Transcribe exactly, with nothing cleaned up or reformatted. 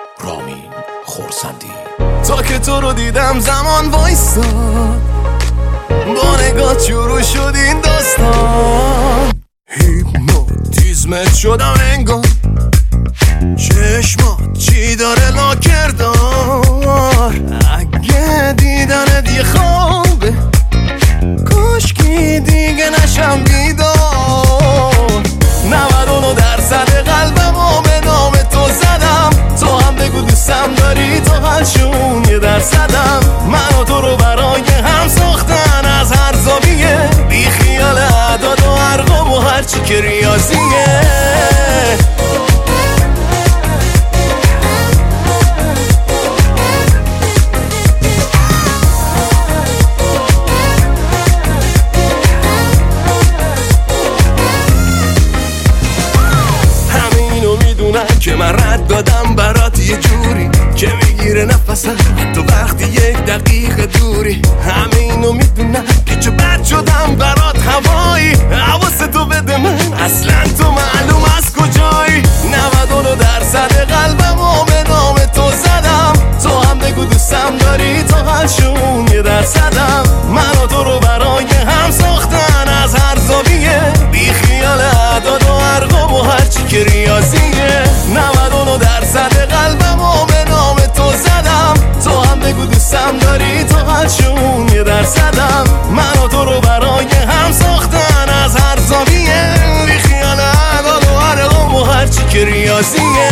رامین خورسندی. تا که تو رو دیدم زمان وایستاد، با نگاه شروع شد این داستان. هیپنوتیزمت شدم انگار، چشمات چی داره لاکردار. اگه دیدنت یه خوابه، کاشکی دیگه نشم بیدار. نود و نه درصد قلبمو به نام تو زدم، تو هم بگو دوستم داری تا هرشون یه درصدم. من و تو رو برای هم ساختن از هر زاویه، بی خیال اعداد و ارقام و هرچی که ریاضیه. که من رد دادم برات یه جوری که میگیره نفسم تو وقتی یک دقیقه دوری. همه اینو میدونم که چه بد شدم برات هوایی. حواستو بده من اصلا تو معلوم از کجایی. نود و نه درصد قلبمو به نام تو زدم، تو هم بگو دوستم داری تا هرشون یه درصدم. من و تو رو برای هم ساختن از هر زاویه، بی خیال اعداد و ارقام و هرچی که ریاضیه. نود و نه درصد قلبمو به نام تو زدم، تو هم بگو دوستم داری تا هرشون یه درصدم. من و تو رو برای هم ساختن از هر زاویه، بی خیال اعداد و ارقام و هرچی که ریاضیه.